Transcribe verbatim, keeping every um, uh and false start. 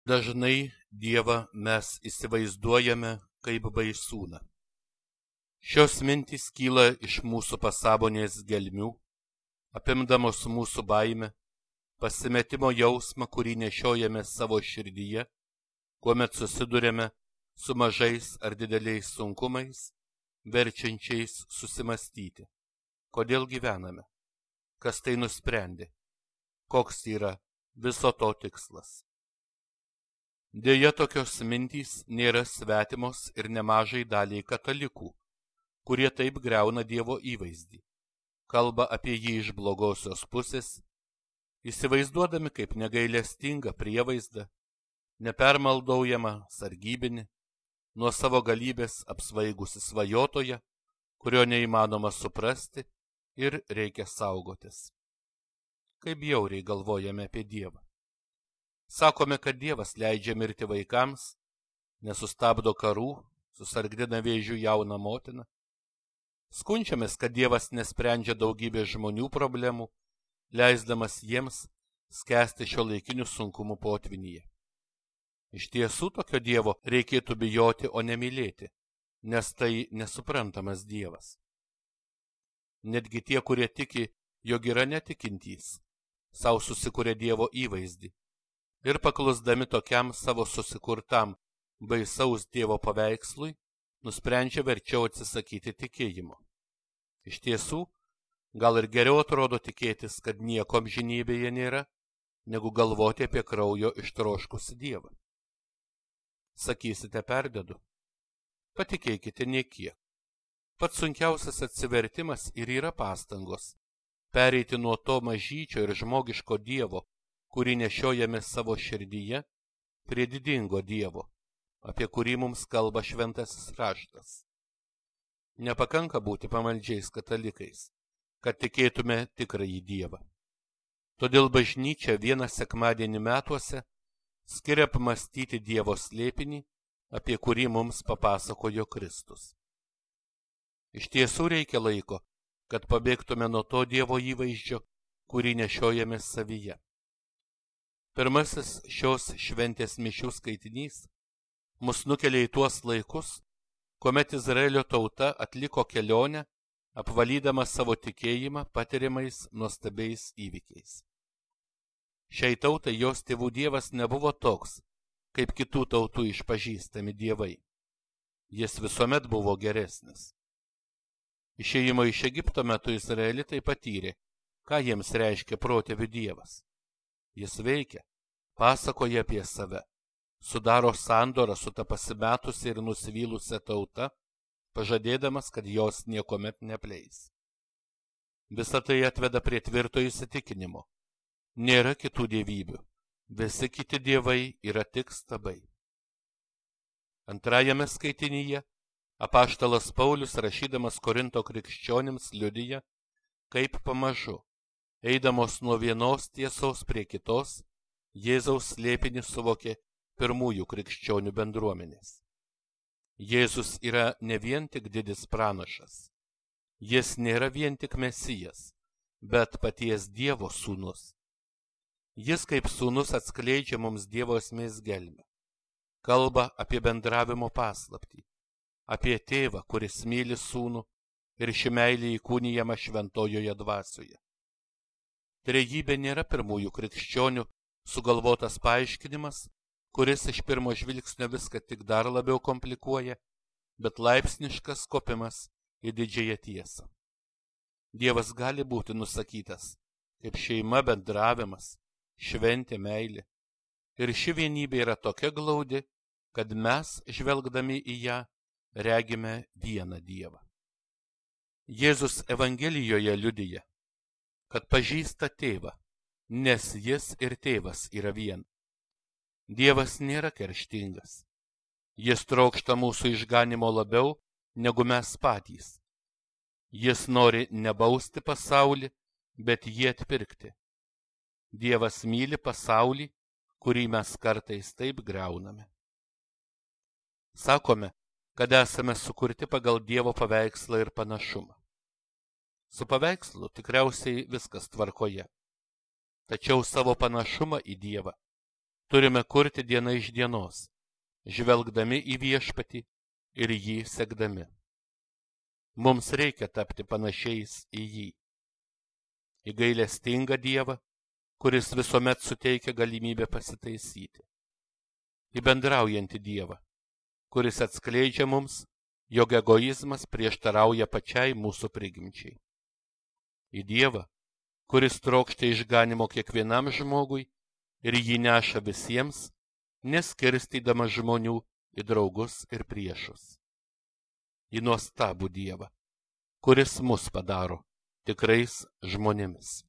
Dažnai Dievą mes įsivaizduojame kaip baisūną. Šios mintys kyla iš mūsų pasąmonės gelmių, apimdamos mūsų baimę, pasimetimo jausmą, kurį nešiojame savo širdyje, kuomet susidurėme su mažais ar dideliais sunkumais, verčiančiais susimastyti, kodėl gyvename, kas tai nusprendė, koks yra viso to tikslas. Deja, tokios mintys nėra svetimos ir nemažai daliai katalikų, kurie taip griauna Dievo įvaizdį, kalba apie jį iš blogosios pusės, įsivaizduodami kaip negailestingą prievaizdą, nepermaldaujamą sargybinį, nuo savo galybės apsvaigusi svajotoją, kurio neįmanoma suprasti ir reikia saugotis. Kaip bjauriai galvojame apie Dievą. Sakome, kad Dievas leidžia mirti vaikams, nesustabdo karų, susargdina vėžių jauną motiną. Skundžiamės, kad Dievas nesprendžia daugybės žmonių problemų, leisdamas jiems skęsti šiuolaikinių sunkumų potvynyje. Iš tiesų, tokio Dievo reikėtų bijoti, o ne mylėti, nes tai nesuprantamas Dievas. Netgi tie, kurie tiki, jog yra netikintys, sau susikuria Dievo įvaizdį ir paklusdami tokiam savo susikurtam baisaus Dievo paveikslui, nusprendžia verčiau atsisakyti tikėjimo. Iš tiesų, gal ir geriau atrodo tikėtis, kad nieko amžinybėje nėra, negu galvoti apie kraujo ištroškusį Dievą. Sakysite, perdedu. Patikėkite niekiek. Pats sunkiausias atsivertimas ir yra pastangos pereiti nuo to mažyčio ir žmogiško Dievo, kurį nešiojame savo širdyje, prie didingo Dievo, apie kurį mums kalba šventasis raštas. Nepakanka būti pamaldžiais katalikais, kad tikėtume tikrąjį Dievą. Todėl bažnyčia vieną sekmadienį metuose skiria apmąstyti Dievo slėpinį, apie kurį mums papasakojo Kristus. Iš tiesų reikia laiko, kad pabėgtume nuo to Dievo įvaizdžio, kurį nešiojame savyje. Pirmasis šios šventės mišių skaitinys mus nukelia į tuos laikus, kuomet Izraelio tauta atliko kelionę, apvalydama savo tikėjimą patiriamais nuostabiais įvykiais. Šiai tautai jos tėvų Dievas nebuvo toks, kaip kitų tautų išpažįstami dievai. Jis visuomet buvo geresnis. Išėjimo iš Egipto metu Izraelitai patyrė, ką jiems reiškia protėvių Dievas. Jis veikia, pasakoja apie save, sudaro sandorą su ta pasimetusia ir nusivylusia tauta, pažadėdamas, kad jos niekuomet nepleis. Visa tai atveda prie tvirto įsitikinimo. Nėra kitų dievybių, visi kiti dievai yra tik stabai. Antrajame skaitinyje apaštalas Paulius, rašydamas Korinto krikščionims, liudija, kaip pamažu, eidamos nuo vienos tiesos prie kitos, Jėzaus slėpinį suvokė pirmųjų krikščionių bendruomenės. Jėzus yra ne vien tik didis pranašas. Jis nėra vien tik Mesijas, bet paties Dievo sūnus. Jis kaip sūnus atskleidžia mums Dievo esmės gelmę. Kalba apie bendravimo paslaptį, apie tėvą, kuris myli sūnų ir ši meilė įkūnijama šventojoje dvasioje. Trejybė nėra pirmųjų krikščionių sugalvotas paaiškinimas, kuris iš pirmo žvilgsnio viską tik dar labiau komplikuoja, bet laipsniškas kopimas į didžiąją tiesą. Dievas gali būti nusakytas kaip šeima, bendravimas, šventė, meilė. Ir ši vienybė yra tokia glaudi, kad mes, žvelgdami į ją, regime vieną Dievą. Jėzus Evangelijoje liudija, kad pažįsta tėvą, nes jis ir tėvas yra viena. Dievas nėra kerštingas. Jis trokšta mūsų išganimo labiau negu mes patys. Jis nori nebausti pasaulį, bet jį atpirkti. Dievas myli pasaulį, kurį mes kartais taip griauname. Sakome, kad esame sukurti pagal Dievo paveikslą ir panašumą. Su paveikslu tikriausiai viskas tvarkoje. Tačiau savo panašumą į Dievą turime kurti diena iš dienos, žvelgdami į Viešpatį ir jį sekdami. Mums reikia tapti panašiais į jį. Į gailestingą Dievą, kuris visuomet suteikia galimybę pasitaisyti. Į bendraujantį Dievą, kuris atskleidžia mums, jog egoizmas prieštarauja pačiai mūsų prigimčiai. Į Dievą, kuris trokšta išganimo kiekvienam žmogui ir jį neša visiems, neskirstydamas žmonių į draugus ir priešus. Į nuostabų Dievą, kuris mus padaro tikrais žmonėmis.